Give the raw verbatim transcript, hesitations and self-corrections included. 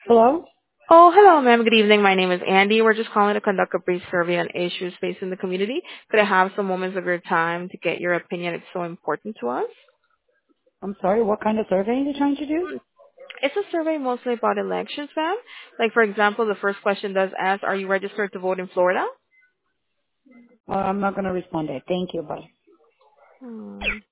Hello? Oh, hello, ma'am. Good evening. My name is Andy. We're just calling to conduct a brief survey on issues facing the community. Could I have some moments of your time to get your opinion? It's so important to us. I'm sorry, what kind of survey are you trying to do? It's a survey mostly about elections, ma'am. Like, for example, the first question does ask, are you registered to vote in Florida? Well, I'm not going to respond to it. Thank you, bye. Hmm.